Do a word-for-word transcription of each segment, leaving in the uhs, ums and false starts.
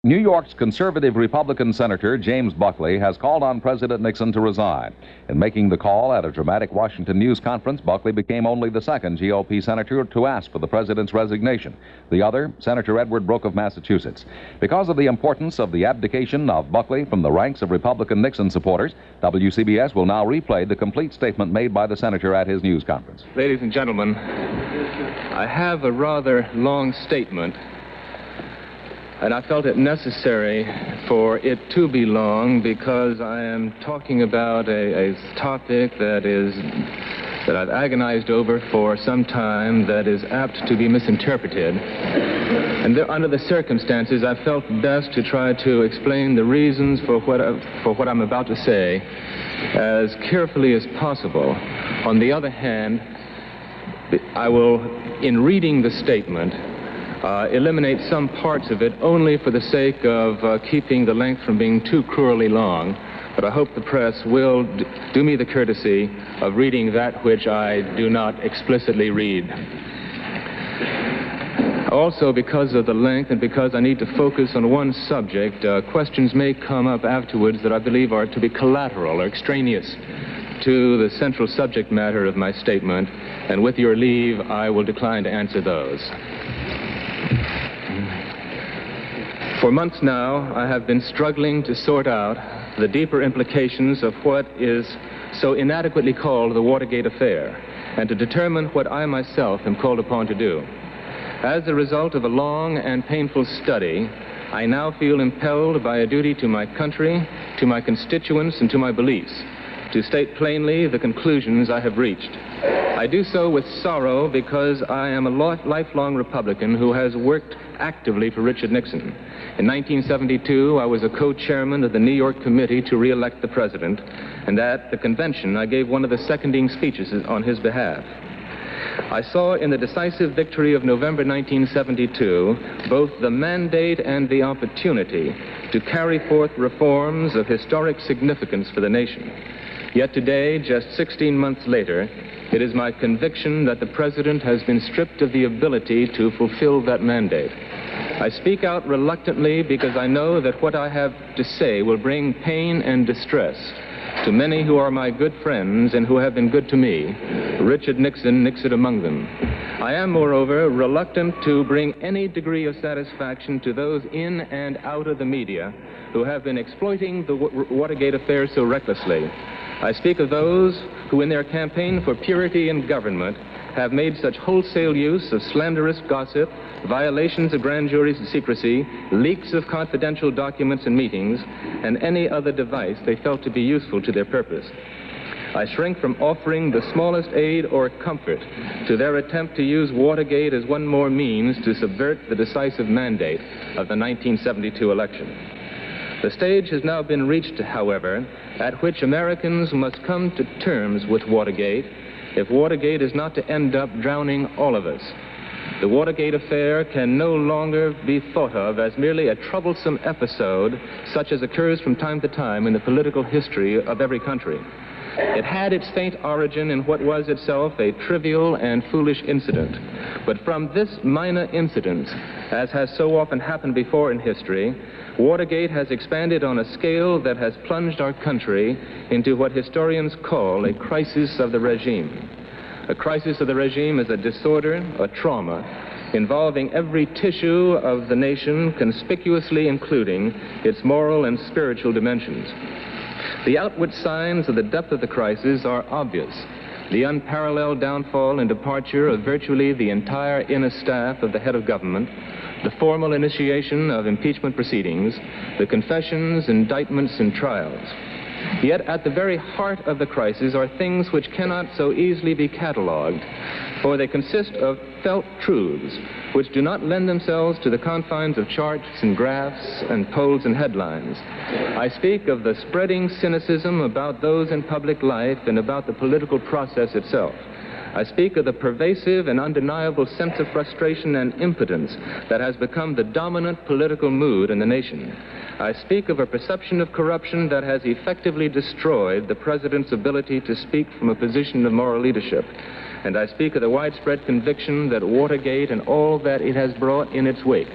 New York's conservative Republican Senator James Buckley has called on President Nixon to resign. In making the call at a dramatic Washington news conference, Buckley became only the second G O P senator to ask for the president's resignation. The other, Senator Edward Brooke of Massachusetts. Because of the importance of the abdication of Buckley from the ranks of Republican Nixon supporters, W C B S will now replay the complete statement made by the senator at his news conference. Ladies and gentlemen, I have a rather long statement, and I felt it necessary for it to be long because I am talking about a, a topic that is that I've agonized over for some time, that is apt to be misinterpreted. And there, under the circumstances, I felt best to try to explain the reasons for what I, for what I'm about to say as carefully as possible. On the other hand, I will, in reading the statement, Uh, eliminate some parts of it only for the sake of uh, keeping the length from being too cruelly long. But I hope the press will d- do me the courtesy of reading that which I do not explicitly read. Also, because of the length and because I need to focus on one subject, uh, questions may come up afterwards that I believe are to be collateral or extraneous to the central subject matter of my statement, and with your leave, I will decline to answer those. For months now, I have been struggling to sort out the deeper implications of what is so inadequately called the Watergate affair, and to determine what I myself am called upon to do. As a result of a long and painful study, I now feel impelled by a duty to my country, to my constituents, and to my beliefs, to state plainly the conclusions I have reached. I do so with sorrow because I am a lifelong Republican who has worked actively for Richard Nixon. In nineteen seventy-two, I was a co-chairman of the New York Committee to re-elect the president, and at the convention, I gave one of the seconding speeches on his behalf. I saw in the decisive victory of November nineteen seventy-two both the mandate and the opportunity to carry forth reforms of historic significance for the nation. Yet today, just sixteen months later, it is my conviction that the president has been stripped of the ability to fulfill that mandate. I speak out reluctantly because I know that what I have to say will bring pain and distress to many who are my good friends and who have been good to me, Richard Nixon, Nixon among them. I am, moreover, reluctant to bring any degree of satisfaction to those in and out of the media who have been exploiting the Watergate affair so recklessly. I speak of those who, in their campaign for purity in government, have made such wholesale use of slanderous gossip, violations of grand jury secrecy, leaks of confidential documents and meetings, and any other device they felt to be useful to their purpose. I shrink from offering the smallest aid or comfort to their attempt to use Watergate as one more means to subvert the decisive mandate of the nineteen seventy-two election. The stage has now been reached, however, at which Americans must come to terms with Watergate if Watergate is not to end up drowning all of us. The Watergate affair can no longer be thought of as merely a troublesome episode such as occurs from time to time in the political history of every country. It had its faint origin in what was itself a trivial and foolish incident. But from this minor incident, as has so often happened before in history, Watergate has expanded on a scale that has plunged our country into what historians call a crisis of the regime. A crisis of the regime is a disorder, a trauma, involving every tissue of the nation, conspicuously including its moral and spiritual dimensions. The outward signs of the depth of the crisis are obvious. The unparalleled downfall and departure of virtually the entire inner staff of the head of government, the formal initiation of impeachment proceedings, the confessions, indictments, and trials. Yet at the very heart of the crisis are things which cannot so easily be cataloged, for they consist of felt truths which do not lend themselves to the confines of charts and graphs and polls and headlines. I speak of the spreading cynicism about those in public life and about the political process itself. I speak of the pervasive and undeniable sense of frustration and impotence that has become the dominant political mood in the nation. I speak of a perception of corruption that has effectively destroyed the president's ability to speak from a position of moral leadership. And I speak of the widespread conviction that Watergate and all that it has brought in its wake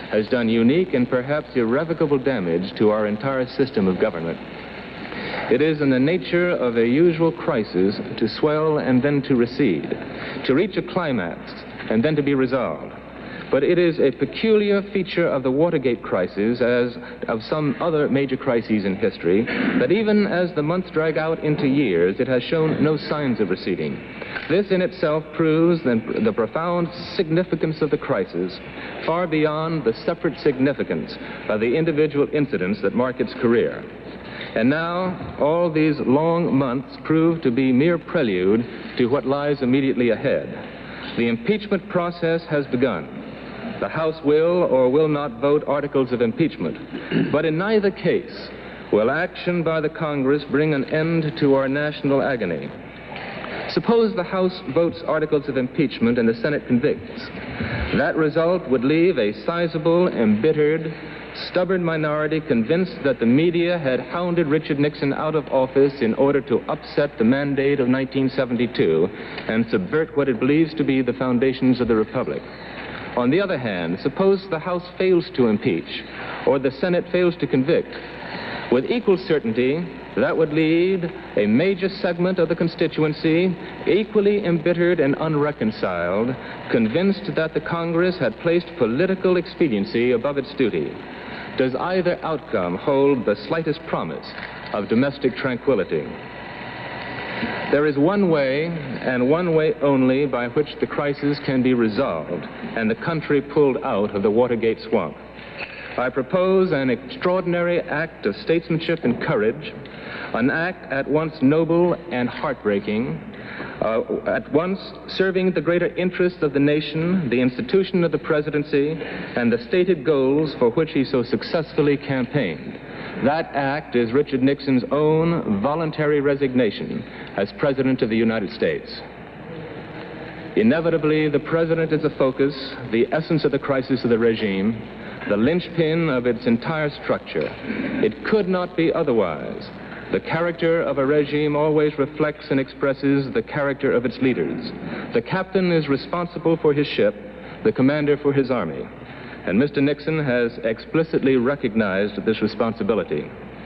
has done unique and perhaps irrevocable damage to our entire system of government. It is in the nature of a usual crisis to swell and then to recede, to reach a climax and then to be resolved. But it is a peculiar feature of the Watergate crisis, as of some other major crises in history, that even as the months drag out into years, it has shown no signs of receding. This in itself proves the, the profound significance of the crisis, far beyond the separate significance of the individual incidents that mark its career. And now, all these long months prove to be mere prelude to what lies immediately ahead. The impeachment process has begun. The House will or will not vote articles of impeachment. But in neither case will action by the Congress bring an end to our national agony. Suppose the House votes articles of impeachment and the Senate convicts. That result would leave a sizable, embittered, stubborn minority convinced that the media had hounded Richard Nixon out of office in order to upset the mandate of nineteen seventy-two and subvert what it believes to be the foundations of the Republic. On the other hand, suppose the House fails to impeach or the Senate fails to convict. With equal certainty, that would lead a major segment of the constituency, equally embittered and unreconciled, convinced that the Congress had placed political expediency above its duty. Does either outcome hold the slightest promise of domestic tranquility? There is one way, and one way only, by which the crisis can be resolved and the country pulled out of the Watergate swamp. I propose an extraordinary act of statesmanship and courage, an act at once noble and heartbreaking, uh, at once serving the greater interests of the nation, the institution of the presidency, and the stated goals for which he so successfully campaigned. That act is Richard Nixon's own voluntary resignation as President of the United States. Inevitably, the President is the focus, the essence of the crisis of the regime, the linchpin of its entire structure. It could not be otherwise. The character of a regime always reflects and expresses the character of its leaders. The captain is responsible for his ship, the commander for his army. And Mister Nixon has explicitly recognized this responsibility.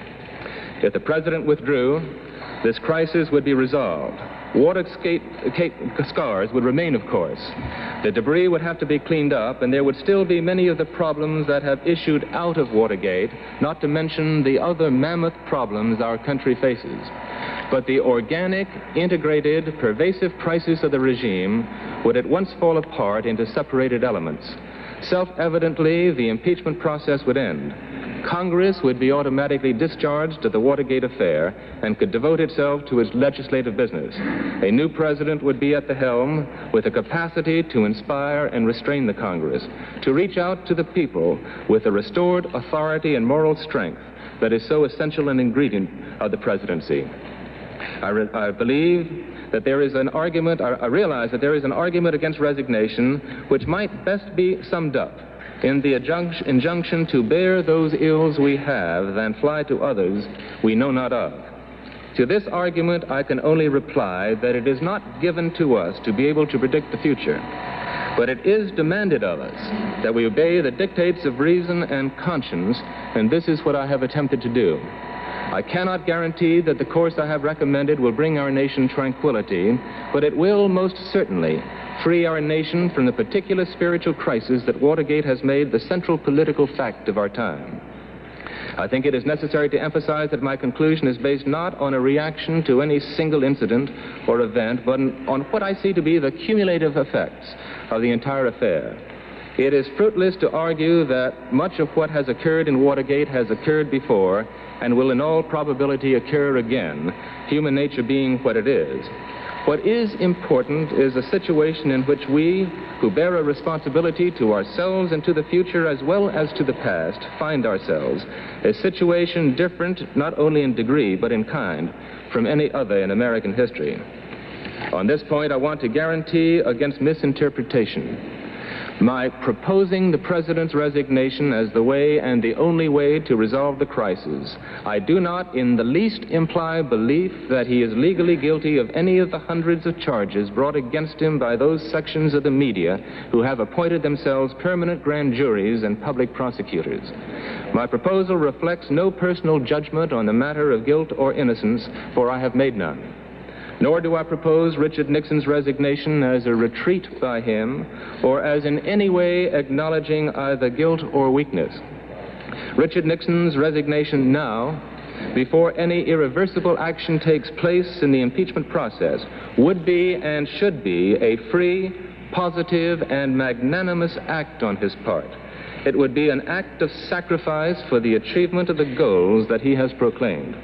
If the President withdrew, this crisis would be resolved. Watergate scars would remain, of course. The debris would have to be cleaned up, and there would still be many of the problems that have issued out of Watergate, not to mention the other mammoth problems our country faces. But the organic, integrated, pervasive crisis of the regime would at once fall apart into separated elements. Self-evidently, the impeachment process would end. Congress would be automatically discharged of the Watergate affair and could devote itself to its legislative business. A new president would be at the helm with the capacity to inspire and restrain the Congress, to reach out to the people with the restored authority and moral strength that is so essential an ingredient of the presidency. I, re- I believe that there is an argument, I, I realize that there is an argument against resignation which might best be summed up in the injunction, injunction to bear those ills we have than fly to others we know not of. To this argument, I can only reply that it is not given to us to be able to predict the future, but it is demanded of us that we obey the dictates of reason and conscience, and this is what I have attempted to do. I cannot guarantee that the course I have recommended will bring our nation tranquility, but it will most certainly free our nation from the particular spiritual crisis that Watergate has made the central political fact of our time. I think it is necessary to emphasize that my conclusion is based not on a reaction to any single incident or event, but on what I see to be the cumulative effects of the entire affair. It is fruitless to argue that much of what has occurred in Watergate has occurred before and will in all probability occur again, human nature being what it is. What is important is a situation in which we, who bear a responsibility to ourselves and to the future as well as to the past, find ourselves, a situation different not only in degree but in kind from any other in American history. On this point, I want to guarantee against misinterpretation. My proposing the President's resignation as the way and the only way to resolve the crisis, I do not in the least imply belief that he is legally guilty of any of the hundreds of charges brought against him by those sections of the media who have appointed themselves permanent grand juries and public prosecutors. My proposal reflects no personal judgment on the matter of guilt or innocence, for I have made none. Nor do I propose Richard Nixon's resignation as a retreat by him or as in any way acknowledging either guilt or weakness. Richard Nixon's resignation now, before any irreversible action takes place in the impeachment process, would be and should be a free, positive, and magnanimous act on his part. It would be an act of sacrifice for the achievement of the goals that he has proclaimed.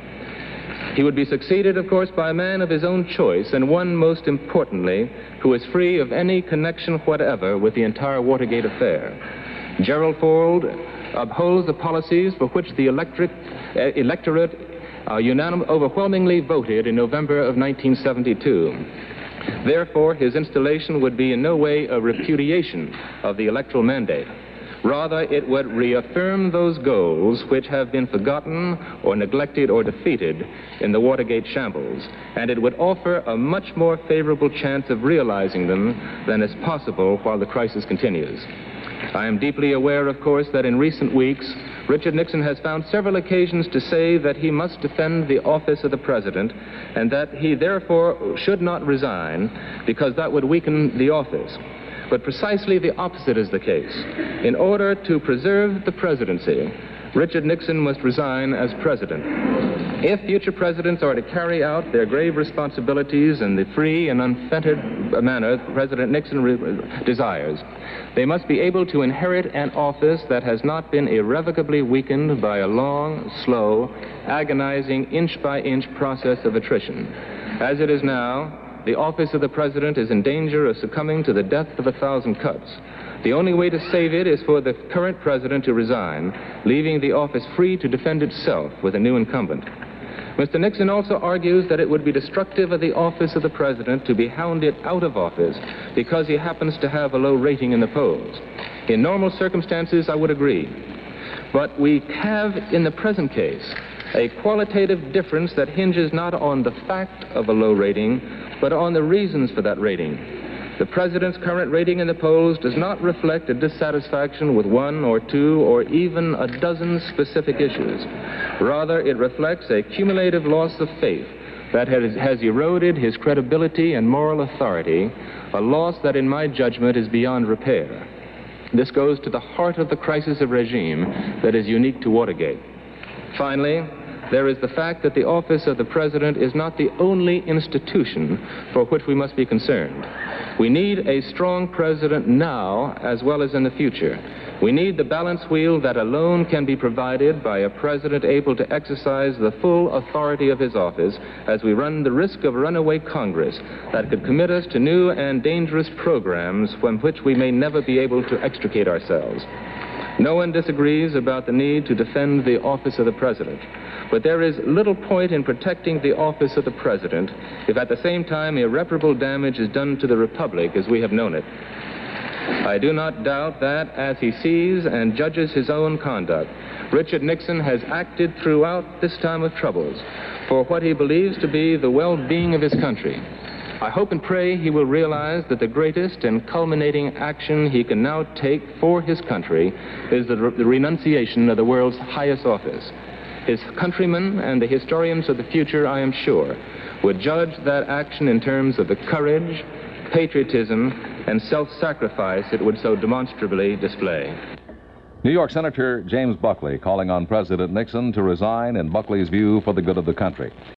He would be succeeded, of course, by a man of his own choice, and one, most importantly, who is free of any connection whatever with the entire Watergate affair. Gerald Ford upholds the policies for which the electric, uh, electorate uh, unanim- overwhelmingly voted in November of nineteen seventy-two. Therefore, his installation would be in no way a repudiation of the electoral mandate. Rather, it would reaffirm those goals which have been forgotten or neglected or defeated in the Watergate shambles, and it would offer a much more favorable chance of realizing them than is possible while the crisis continues. I am deeply aware, of course, that in recent weeks, Richard Nixon has found several occasions to say that he must defend the office of the President and that he therefore should not resign because that would weaken the office. But precisely the opposite is the case. In order to preserve the presidency, Richard Nixon must resign as president. If future presidents are to carry out their grave responsibilities in the free and unfettered manner President Nixon re- desires, they must be able to inherit an office that has not been irrevocably weakened by a long, slow, agonizing, inch-by-inch process of attrition. As it is now, the office of the President is in danger of succumbing to the death of a thousand cuts. The only way to save it is for the current President to resign, leaving the office free to defend itself with a new incumbent. Mister Nixon also argues that it would be destructive of the office of the President to be hounded out of office because he happens to have a low rating in the polls. In normal circumstances, I would agree. But we have, in the present case, a qualitative difference that hinges not on the fact of a low rating, but on the reasons for that rating. The President's current rating in the polls does not reflect a dissatisfaction with one or two or even a dozen specific issues. Rather, it reflects a cumulative loss of faith that has, has eroded his credibility and moral authority, a loss that, in my judgment, is beyond repair. This goes to the heart of the crisis of regime that is unique to Watergate. Finally, there is the fact that the office of the President is not the only institution for which we must be concerned. We need a strong President now as well as in the future. We need the balance wheel that alone can be provided by a President able to exercise the full authority of his office as we run the risk of a runaway Congress that could commit us to new and dangerous programs from which we may never be able to extricate ourselves. No one disagrees about the need to defend the office of the President. But there is little point in protecting the office of the President if at the same time irreparable damage is done to the Republic as we have known it. I do not doubt that, as he sees and judges his own conduct, Richard Nixon has acted throughout this time of troubles for what he believes to be the well-being of his country. I hope and pray he will realize that the greatest and culminating action he can now take for his country is the, re- the renunciation of the world's highest office. His countrymen and the historians of the future, I am sure, would judge that action in terms of the courage, patriotism, and self-sacrifice it would so demonstrably display. New York Senator James Buckley calling on President Nixon to resign in Buckley's view for the good of the country.